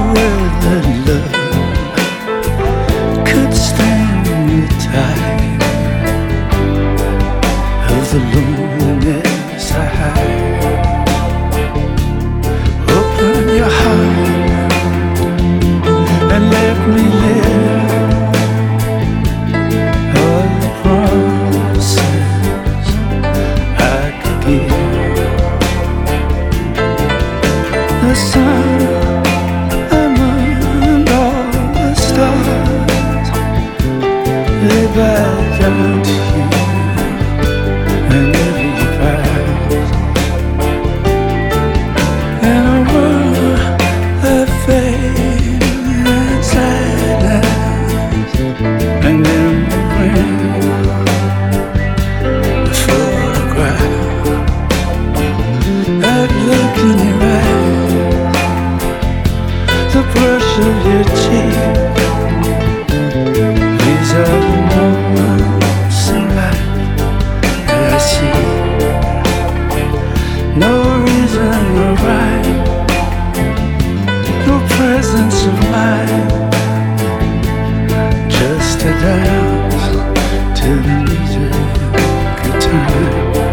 other love could stand the tide of the loneliness I hide. Open your heart and let me live all the promises I could give. The sun among all the stars, they bow down to you and every past. In a world of fame and sadness, and in the wind, the photograph, that look in your eyes, the brush of your cheek, these are the moments in life that I see. No reason or rhyme, no presence of mind, just a dance to the music of time.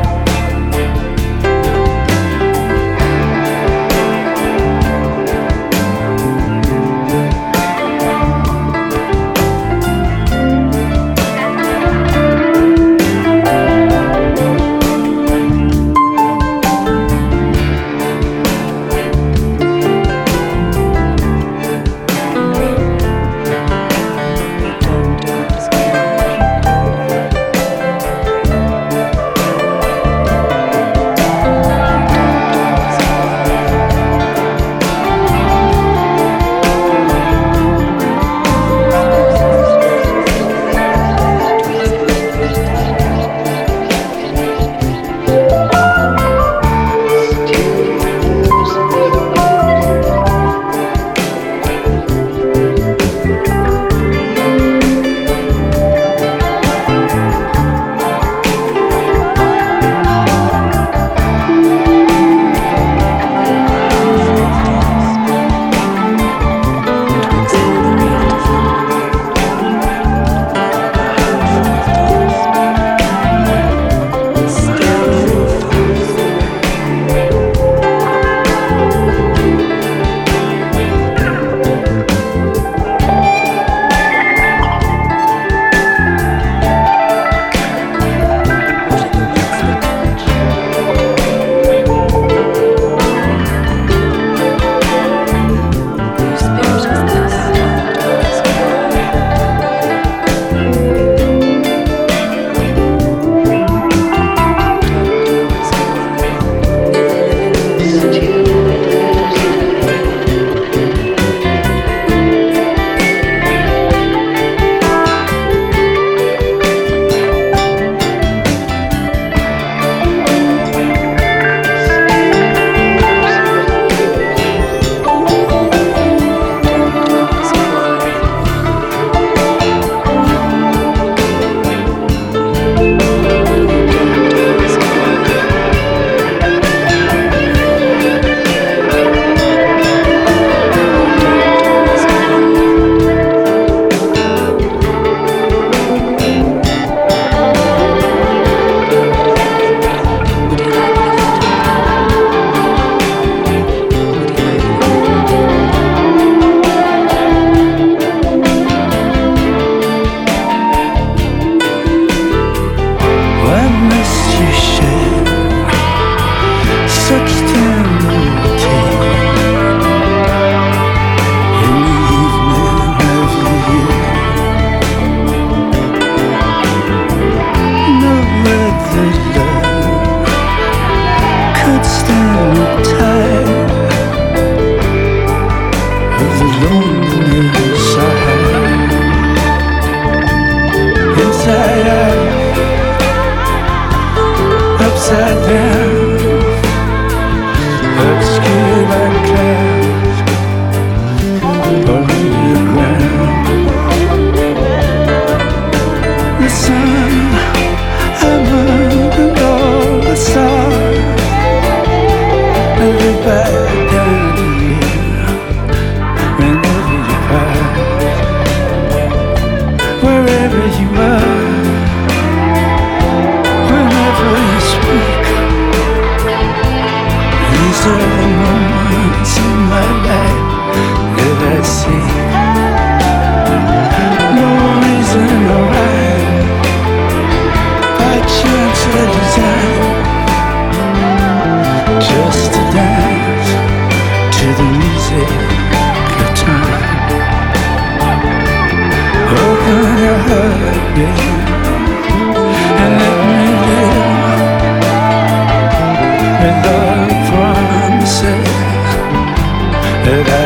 Upside down, obscured by clouds, or underground. The sun among all the stars, everybody down to you. wherever you are, whenever you speak. These are the moments in my life that I see. No reason or rhyme, by chance or design, just to dance to the music of time. Open your heart, baby, and let me live with all the promises that I